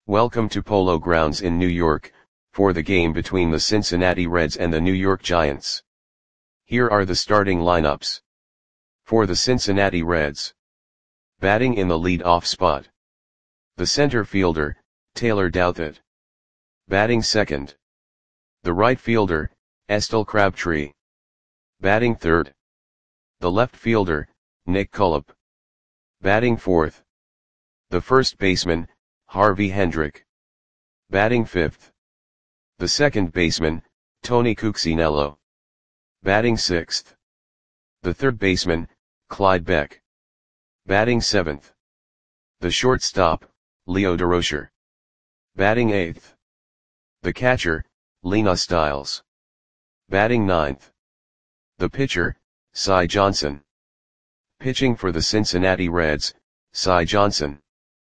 Welcome to Polo Grounds in New York, for the game between the Cincinnati Reds and the New York Giants. Here are the starting lineups. For the Cincinnati Reds. Batting in the lead-off spot. The center fielder, Taylor Douthit. Batting second. The right fielder, Estelle Crabtree. Batting third. The left fielder, Nick Cullop. Batting fourth. The first baseman, Harvey Hendrick. Batting fifth. The second baseman, Tony Cuccinello. Batting sixth. The third baseman, Clyde Beck. Batting seventh. The shortstop, Leo Durocher. Batting eighth. The catcher, Lena Stiles. Batting ninth. The pitcher, Cy Johnson. Pitching for the Cincinnati Reds, Cy Johnson.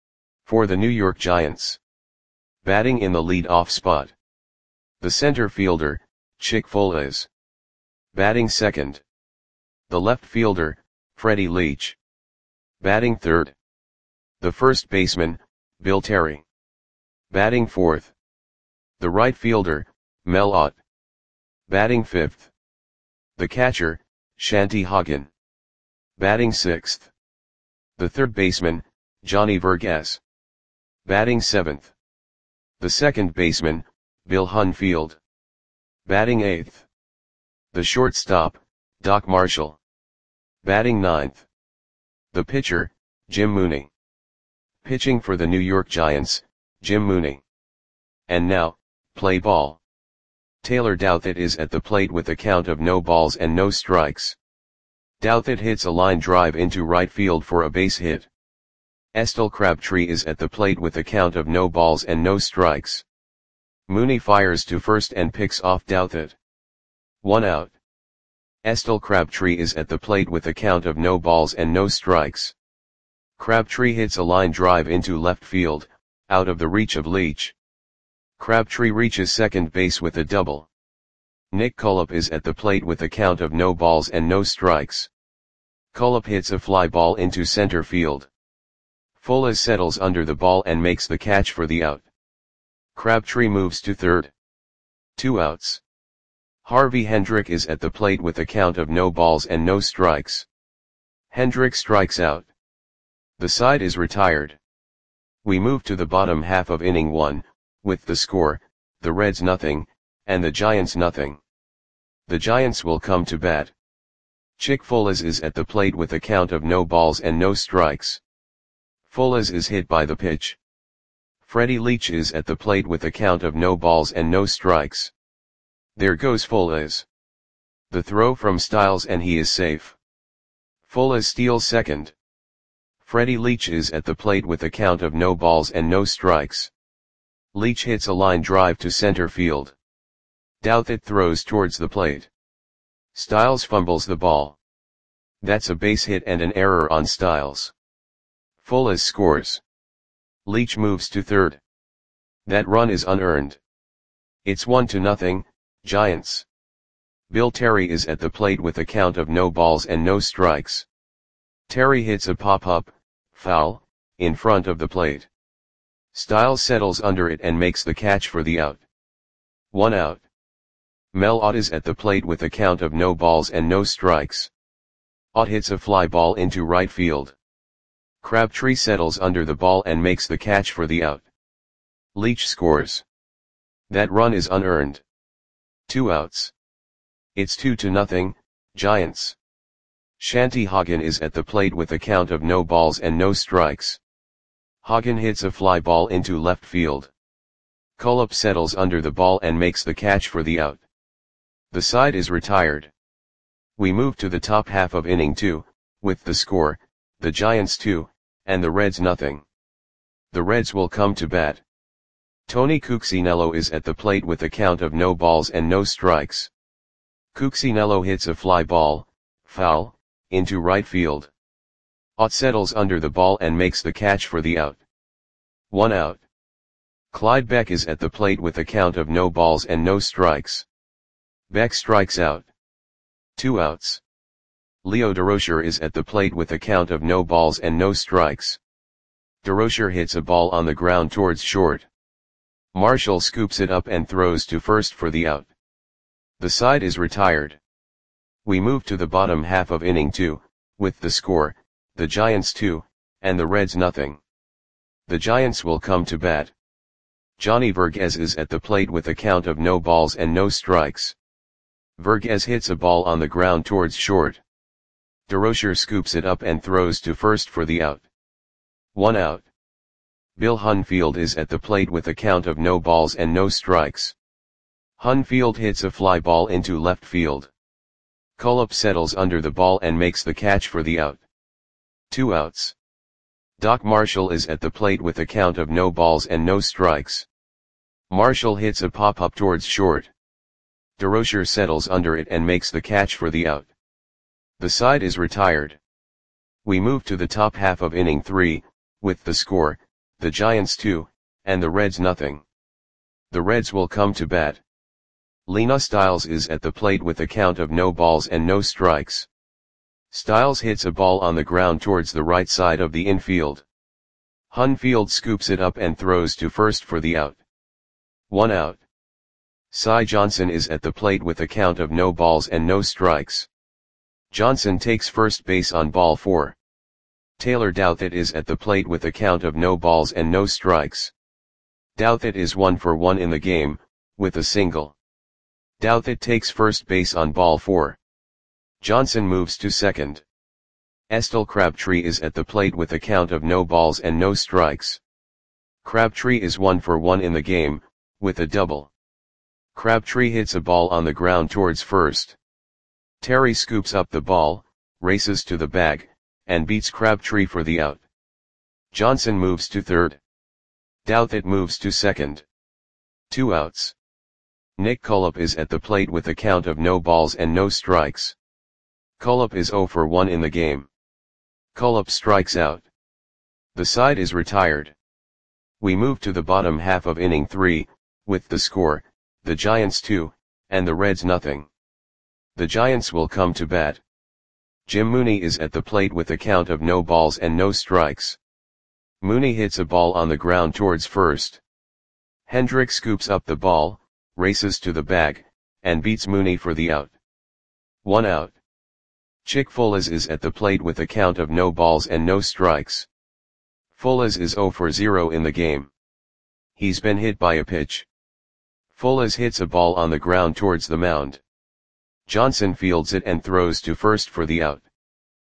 For the New York Giants. Batting in the lead-off spot. The center fielder, Chick Foales. Batting second. The left fielder, Freddie Leach. Batting third. The first baseman, Bill Terry. Batting fourth. The right fielder, Mel Ott. Batting fifth. The catcher, Shanty Hagen. Batting sixth. The third baseman, Johnny Vergas. Batting seventh. The second baseman, Bill Hunfield. Batting eighth. The shortstop, Doc Marshall. Batting ninth. The pitcher, Jim Mooney. Pitching for the New York Giants, Jim Mooney. And now, play ball. Taylor Douthit is at the plate with a count of no balls and no strikes. Douthit hits a line drive into right field for a base hit. Estelle Crabtree is at the plate with a count of no balls and no strikes. Mooney fires to first and picks off Douthit. 1 out. Estelle Crabtree is at the plate with a count of no balls and no strikes. Crabtree hits a line drive into left field, out of the reach of Leach. Crabtree reaches second base with a double. Nick Cullop is at the plate with a count of no balls and no strikes. Cullop hits a fly ball into center field. Foales settles under the ball and makes the catch for the out. Crabtree moves to third. 2 outs. Harvey Hendrick is at the plate with a count of no balls and no strikes. Hendrick strikes out. The side is retired. We move to the bottom half of inning 1, with the score, the Reds nothing, and the Giants nothing. The Giants will come to bat. Chick Foales is at the plate with a count of no balls and no strikes. Foales is hit by the pitch. Freddie Leach is at the plate with a count of no balls and no strikes. There goes Foales. The throw from Stiles and he is safe. Foales steals second. Freddie Leach is at the plate with a count of no balls and no strikes. Leach hits a line drive to center field. Douthit throws towards the plate. Stiles fumbles the ball. That's a base hit and an error on Stiles. Foales scores. Leach moves to third. That run is unearned. It's 1-0, Giants. Bill Terry is at the plate with a count of no balls and no strikes. Terry hits a pop-up, foul, in front of the plate. Stiles settles under it and makes the catch for the out. 1 out. Mel Ott is at the plate with a count of no balls and no strikes. Ott hits a fly ball into right field. Crabtree settles under the ball and makes the catch for the out. Leach scores. That run is unearned. 2 outs. It's 2-0, Giants. Shanty Hagen is at the plate with a count of no balls and no strikes. Hagen hits a fly ball into left field. Cullop settles under the ball and makes the catch for the out. The side is retired. We move to the top half of inning 2, with the score, the Giants 2, and the Reds nothing. The Reds will come to bat. Tony Cuccinello is at the plate with a count of no balls and no strikes. Cuccinello hits a fly ball, foul, into right field. Ott settles under the ball and makes the catch for the out. 1 out. Clyde Beck is at the plate with a count of no balls and no strikes. Beck strikes out. 2 outs. Leo Durocher is at the plate with a count of no balls and no strikes. DeRocher hits a ball on the ground towards short. Marshall scoops it up and throws to first for the out. The side is retired. We move to the bottom half of inning 2, with the score, the Giants 2, and the Reds nothing. The Giants will come to bat. Johnny Verghese is at the plate with a count of no balls and no strikes. Verghese hits a ball on the ground towards short. DeRocher scoops it up and throws to first for the out. 1 out. Bill Hunfield is at the plate with a count of no balls and no strikes. Hunfield hits a fly ball into left field. Cullip settles under the ball and makes the catch for the out. 2 outs. Doc Marshall is at the plate with a count of no balls and no strikes. Marshall hits a pop-up towards short. DeRocher settles under it and makes the catch for the out. The side is retired. We move to the top half of inning 3, with the score, the Giants 2, and the Reds nothing. The Reds will come to bat. Lena Stiles is at the plate with a count of no balls and no strikes. Stiles hits a ball on the ground towards the right side of the infield. Hunfield scoops it up and throws to first for the out. 1 out. Cy Johnson is at the plate with a count of no balls and no strikes. Johnson takes first base on ball 4. Taylor Douthit is at the plate with a count of no balls and no strikes. Douthit is 1 for 1 in the game, with a single. Douthit takes first base on ball 4. Johnson moves to second. Estelle Crabtree is at the plate with a count of no balls and no strikes. Crabtree is 1 for 1 in the game, with a double. Crabtree hits a ball on the ground towards first. Terry scoops up the ball, races to the bag, and beats Crabtree for the out. Johnson moves to third. Douthit moves to second. 2 outs. Nick Cullip is at the plate with a count of no balls and no strikes. Cullip is 0 for 1 in the game. Cullip strikes out. The side is retired. We move to the bottom half of inning 3, with the score, the Giants 2, and the Reds nothing. The Giants will come to bat. Jim Mooney is at the plate with a count of no balls and no strikes. Mooney hits a ball on the ground towards first. Hendrick scoops up the ball, races to the bag, and beats Mooney for the out. 1 out. Chick Fullers is at the plate with a count of no balls and no strikes. Fullers is 0 for 0 in the game. He's been hit by a pitch. Fullers hits a ball on the ground towards the mound. Johnson fields it and throws to first for the out.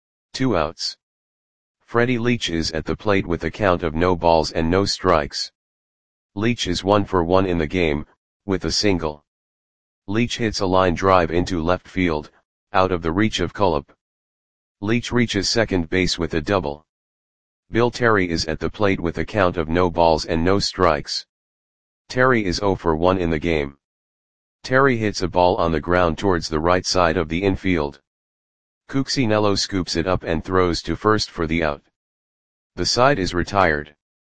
2 outs. Freddie Leach is at the plate with a count of no balls and no strikes. Leach is 1 for 1 in the game, with a single. Leach hits a line drive into left field, out of the reach of Cullip. Leach reaches second base with a double. Bill Terry is at the plate with a count of no balls and no strikes. Terry is 0 for 1 in the game. Terry hits a ball on the ground towards the right side of the infield. Cuccinello scoops it up and throws to first for the out. The side is retired.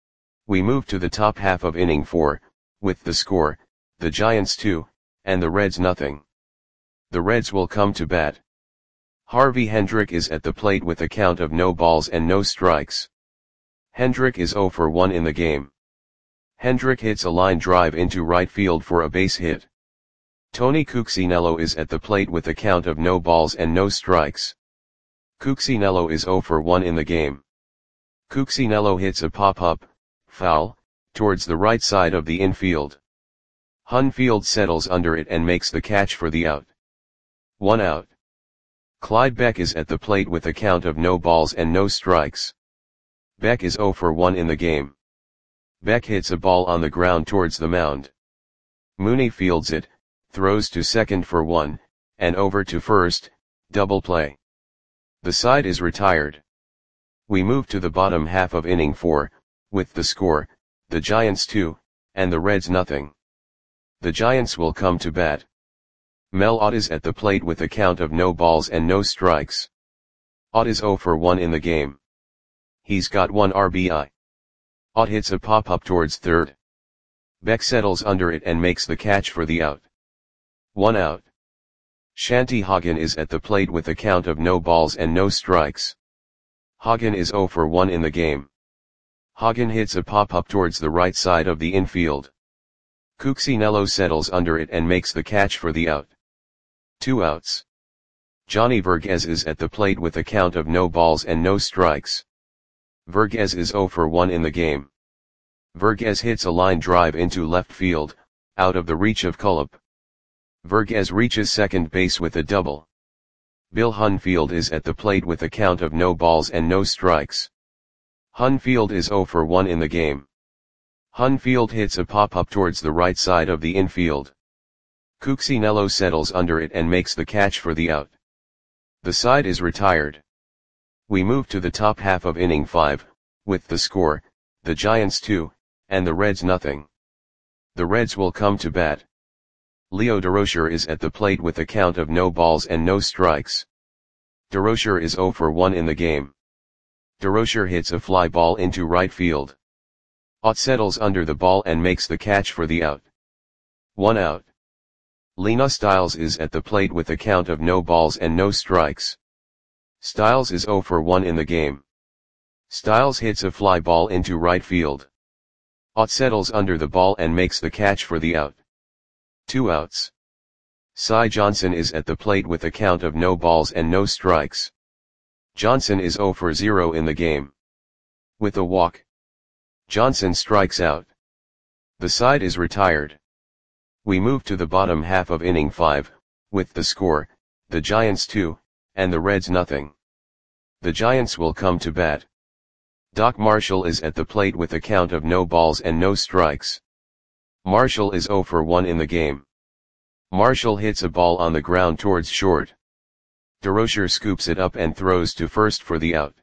We move to the top half of inning 4, with the score, the Giants 2, and the Reds nothing. The Reds will come to bat. Harvey Hendrick is at the plate with a count of no balls and no strikes. Hendrick is 0 for 1 in the game. Hendrick hits a line drive into right field for a base hit. Tony Cuccinello is at the plate with a count of no balls and no strikes. Cuccinello is 0 for 1 in the game. Cuccinello hits a pop-up, foul, towards the right side of the infield. Hunfield settles under it and makes the catch for the out. 1 out. Clyde Beck is at the plate with a count of no balls and no strikes. Beck is 0 for 1 in the game. Beck hits a ball on the ground towards the mound. Mooney fields it, throws to second for 1, and over to first, double play. The side is retired. We move to the bottom half of inning 4, with the score, the Giants 2, and the Reds nothing. The Giants will come to bat. Mel Ott is at the plate with a count of no balls and no strikes. Ott is 0 for 1 in the game. He's got 1 RBI. Ott hits a pop-up towards third. Beck settles under it and makes the catch for the out. 1 out. Shanty Hagen is at the plate with a count of no balls and no strikes. Hagen is 0 for 1 in the game. Hagen hits a pop-up towards the right side of the infield. Cuccinello settles under it and makes the catch for the out. 2 outs. Johnny Vergez is at the plate with a count of no balls and no strikes. Vergez is 0 for 1 in the game. Vergez hits a line drive into left field, out of the reach of Cullip. Vergez reaches second base with a double. Bill Hunfield is at the plate with a count of no balls and no strikes. Hunfield is 0 for 1 in the game. Hunfield hits a pop-up towards the right side of the infield. Cuccinello settles under it and makes the catch for the out. The side is retired. We move to the top half of inning 5, with the score, the Giants 2, and the Reds nothing. The Reds will come to bat. Leo Durocher is at the plate with a count of no balls and no strikes. Durocher is 0 for 1 in the game. Durocher hits a fly ball into right field. Ott settles under the ball and makes the catch for the out. 1 out. Lena Stiles is at the plate with a count of no balls and no strikes. Stiles is 0 for 1 in the game. Stiles hits a fly ball into right field. Ott settles under the ball and makes the catch for the out. 2 outs. Cy Johnson is at the plate with a count of no balls and no strikes. Johnson is 0 for 0 in the game. With a walk, Johnson strikes out. The side is retired. We move to the bottom half of inning 5, with the score, the Giants 2, and the Reds nothing. The Giants will come to bat. Doc Marshall is at the plate with a count of no balls and no strikes. Marshall is 0 for 1 in the game. Marshall hits a ball on the ground towards short. Durocher scoops it up and throws to first for the out.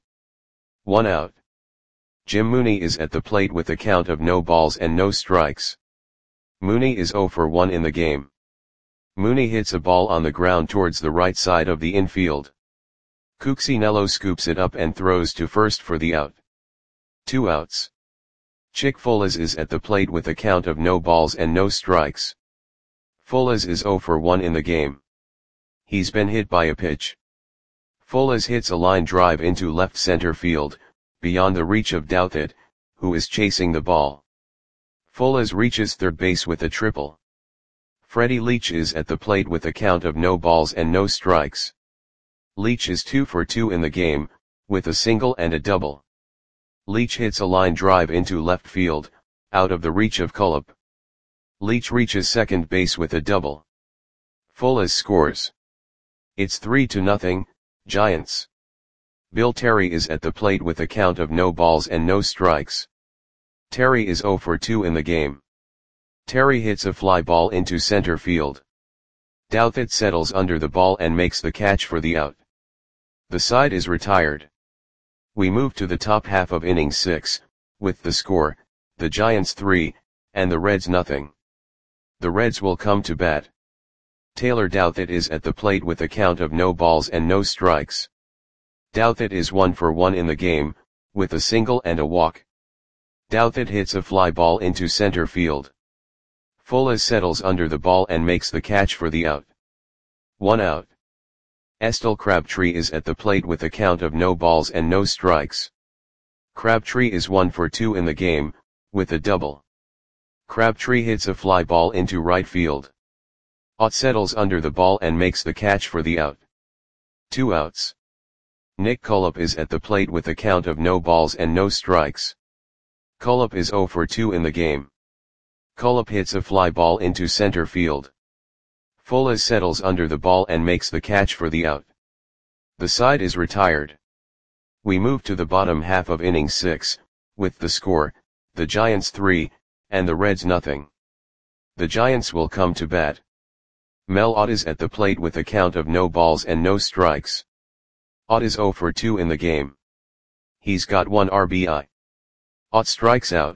1 out. Jim Mooney is at the plate with a count of no balls and no strikes. Mooney is 0 for 1 in the game. Mooney hits a ball on the ground towards the right side of the infield. Cuccinello scoops it up and throws to first for the out. 2 outs. Chick Folas is at the plate with a count of no balls and no strikes. Folas is 0 for 1 in the game. He's been hit by a pitch. Folas hits a line drive into left center field, beyond the reach of Douthit, who is chasing the ball. Folas reaches third base with a triple. Freddie Leach is at the plate with a count of no balls and no strikes. Leach is 2 for 2 in the game, with a single and a double. Leach hits a line drive into left field, out of the reach of Cullip. Leach reaches second base with a double. Folas scores. It's 3-0, Giants. Bill Terry is at the plate with a count of no balls and no strikes. Terry is 0 for 2 in the game. Terry hits a fly ball into center field. Douthit settles under the ball and makes the catch for the out. The side is retired. We move to the top half of inning 6, with the score, the Giants 3, and the Reds nothing. The Reds will come to bat. Taylor Douthit is at the plate with a count of no balls and no strikes. Douthit is 1 for 1 in the game, with a single and a walk. Douthit hits a fly ball into center field. Folas settles under the ball and makes the catch for the out. 1 out. Estel Crabtree is at the plate with a count of no balls and no strikes. Crabtree is 1 for 2 in the game, with a double. Crabtree hits a fly ball into right field. Ott settles under the ball and makes the catch for the out. 2 outs. Nick Cullip is at the plate with a count of no balls and no strikes. Cullip is 0 for 2 in the game. Cullip hits a fly ball into center field. Folas settles under the ball and makes the catch for the out. The side is retired. We move to the bottom half of inning 6, with the score, the Giants 3, and the Reds nothing. The Giants will come to bat. Mel Ott is at the plate with a count of no balls and no strikes. Ott is 0 for 2 in the game. He's got 1 RBI. Ott strikes out.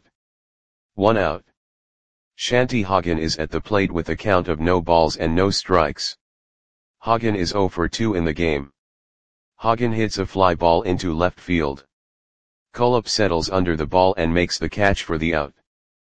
1 out. Shanty Hagen is at the plate with a count of no balls and no strikes. Hagen is 0 for 2 in the game. Hagen hits a fly ball into left field. Cullip settles under the ball and makes the catch for the out.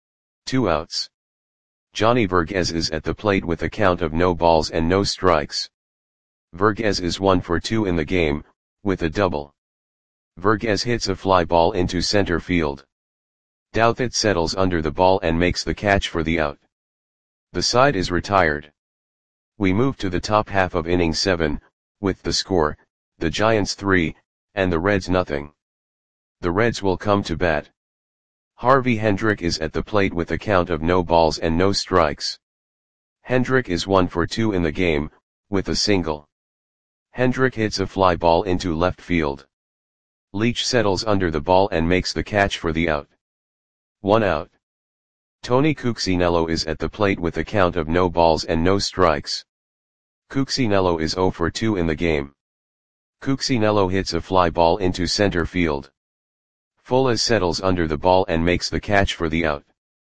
2 outs. Johnny Vergez is at the plate with a count of no balls and no strikes. Vergez is 1 for 2 in the game, with a double. Vergez hits a fly ball into center field. Douthit settles under the ball and makes the catch for the out. The side is retired. We move to the top half of inning 7, with the score, the Giants 3, and the Reds nothing. The Reds will come to bat. Harvey Hendrick is at the plate with a count of no balls and no strikes. Hendrick is 1 for 2 in the game, with a single. Hendrick hits a fly ball into left field. Leach settles under the ball and makes the catch for the out. 1 out. Tony Cuccinello is at the plate with a count of no balls and no strikes. Cuccinello is 0 for 2 in the game. Cuccinello hits a fly ball into center field. Fuller settles under the ball and makes the catch for the out.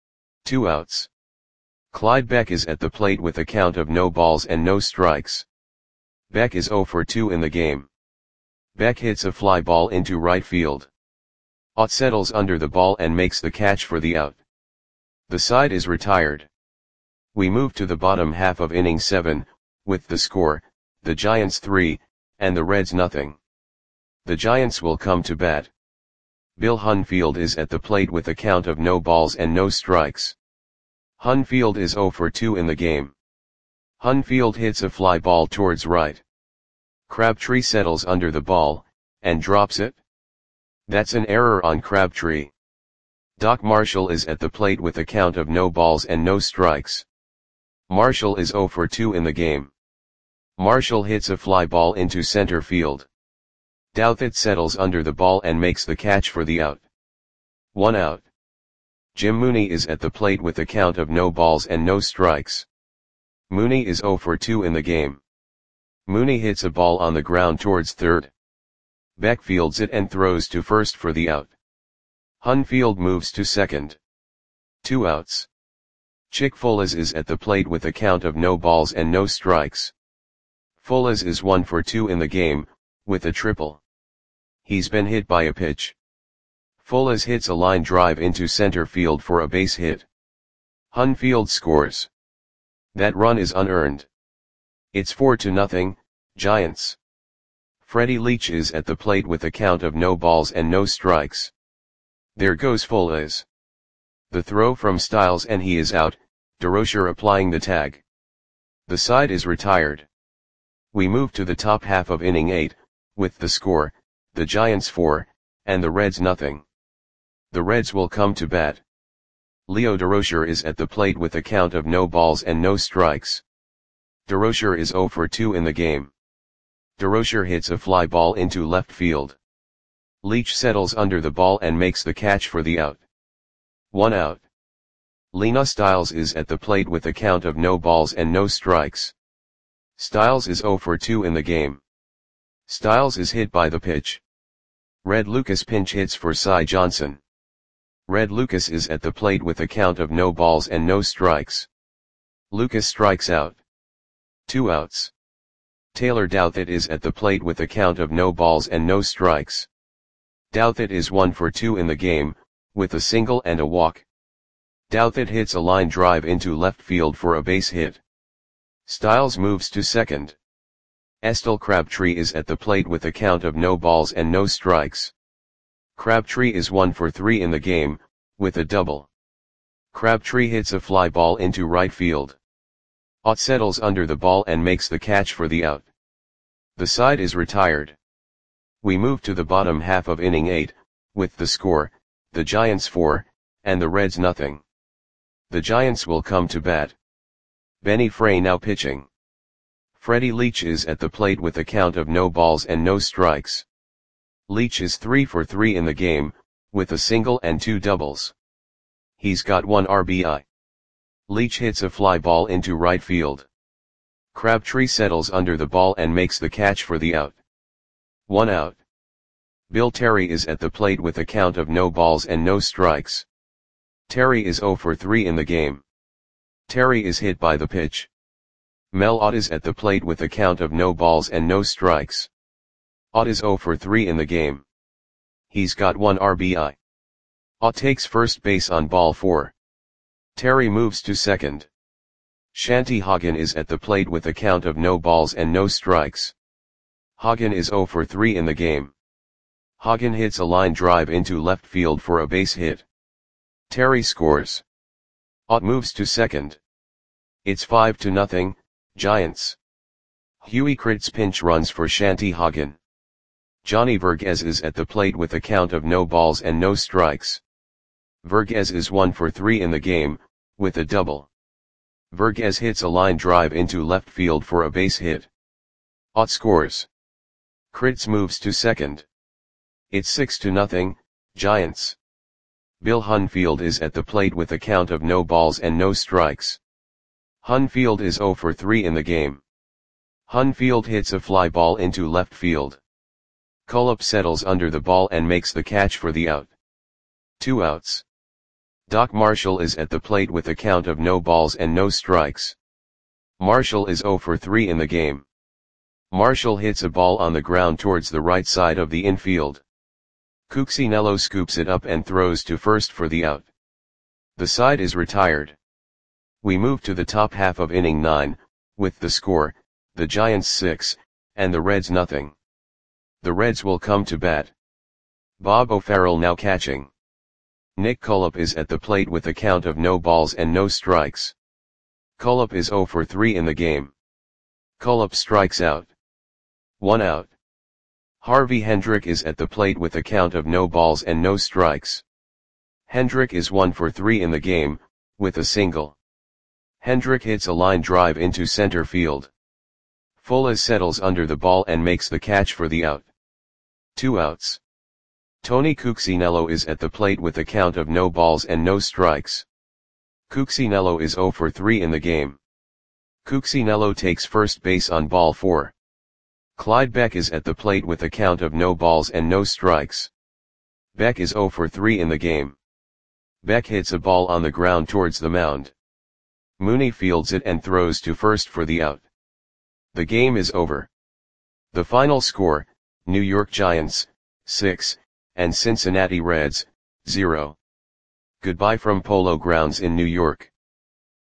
2 outs. Clyde Beck is at the plate with a count of no balls and no strikes. Beck is 0 for 2 in the game. Beck hits a fly ball into right field. Ott settles under the ball and makes the catch for the out. The side is retired. We move to the bottom half of inning 7, with the score, the Giants 3, and the Reds nothing. The Giants will come to bat. Bill Hunfield is at the plate with a count of no balls and no strikes. Hunfield is 0 for 2 in the game. Hunfield hits a fly ball towards right. Crabtree settles under the ball, and drops it. That's an error on Crabtree. Doc Marshall is at the plate with a count of no balls and no strikes. Marshall is 0 for 2 in the game. Marshall hits a fly ball into center field. Douthit settles under the ball and makes the catch for the out. 1 out. Jim Mooney is at the plate with a count of no balls and no strikes. Mooney is 0 for 2 in the game. Mooney hits a ball on the ground towards third. Beck fields it and throws to first for the out. Hunfield moves to second. 2 outs. Chick Folas is at the plate with a count of no balls and no strikes. Folas is 1 for 2 in the game, with a triple. He's been hit by a pitch. Folas hits a line drive into center field for a base hit. Hunfield scores. That run is unearned. It's 4-0, Giants. Freddie Leach is at the plate with a count of no balls and no strikes. There goes Folas. The throw from Styles and he is out, DeRocher applying the tag. The side is retired. We move to the top half of inning 8, with the score, the Giants 4, and the Reds nothing. The Reds will come to bat. Leo DeRocher is at the plate with a count of no balls and no strikes. DeRocher is 0 for 2 in the game. DeRocher hits a fly ball into left field. Leach settles under the ball and makes the catch for the out. 1 out. Lena Styles is at the plate with a count of no balls and no strikes. Styles is 0 for 2 in the game. Styles is hit by the pitch. Red Lucas pinch hits for Cy Johnson. Red Lucas is at the plate with a count of no balls and no strikes. Lucas strikes out. 2 outs. Taylor Douthit is at the plate with a count of no balls and no strikes. Douthit is 1 for 2 in the game, with a single and a walk. Douthit hits a line drive into left field for a base hit. Styles moves to second. Estelle Crabtree is at the plate with a count of no balls and no strikes. Crabtree is 1 for 3 in the game, with a double. Crabtree hits a fly ball into right field. Ott settles under the ball and makes the catch for the out. The side is retired. We move to the bottom half of inning 8, with the score, the Giants 4, and the Reds nothing. The Giants will come to bat. Benny Frey now pitching. Freddie Leach is at the plate with a count of no balls and no strikes. Leach is 3 for 3 in the game, with a single and 2 doubles. He's got 1 RBI. Leach hits a fly ball into right field. Crabtree settles under the ball and makes the catch for the out. 1 out. Bill Terry is at the plate with a count of no balls and no strikes. Terry is 0 for 3 in the game. Terry is hit by the pitch. Mel Ott is at the plate with a count of no balls and no strikes. Ott is 0 for 3 in the game. He's got 1 RBI. Ott takes first base on ball 4. Terry moves to second. Shanty Hagen is at the plate with a count of no balls and no strikes. Hagen is 0 for 3 in the game. Hagen hits a line drive into left field for a base hit. Terry scores. Ott moves to second. It's 5-0, Giants. Huey crits pinch runs for Shanty Hagen. Johnny Vergez is at the plate with a count of no balls and no strikes. Vergez is 1 for 3 in the game, with a double. Vergez hits a line drive into left field for a base hit. Ott scores. Crits moves to second. It's 6-0, Giants. Bill Hunfield is at the plate with a count of no balls and no strikes. Hunfield is 0 for 3 in the game. Hunfield hits a fly ball into left field. Cullip settles under the ball and makes the catch for the out. 2 outs. Doc Marshall is at the plate with a count of no balls and no strikes. Marshall is 0 for 3 in the game. Marshall hits a ball on the ground towards the right side of the infield. Cuccinello scoops it up and throws to first for the out. The side is retired. We move to the top half of inning 9, with the score, the Giants 6, and the Reds nothing. The Reds will come to bat. Bob O'Farrell now catching. Nick Cullip is at the plate with a count of no balls and no strikes. Cullip is 0 for 3 in the game. Cullip strikes out. 1 out. Harvey Hendrick is at the plate with a count of no balls and no strikes. Hendrick is 1 for 3 in the game, with a single. Hendrick hits a line drive into center field. Fuller settles under the ball and makes the catch for the out. 2 outs. Tony Cuccinello is at the plate with a count of no balls and no strikes. Cuccinello is 0 for 3 in the game. Cuccinello takes first base on ball 4. Clyde Beck is at the plate with a count of no balls and no strikes. Beck is 0 for 3 in the game. Beck hits a ball on the ground towards the mound. Mooney fields it and throws to first for the out. The game is over. The final score, New York Giants, 6, and Cincinnati Reds, 0. Goodbye from Polo Grounds in New York.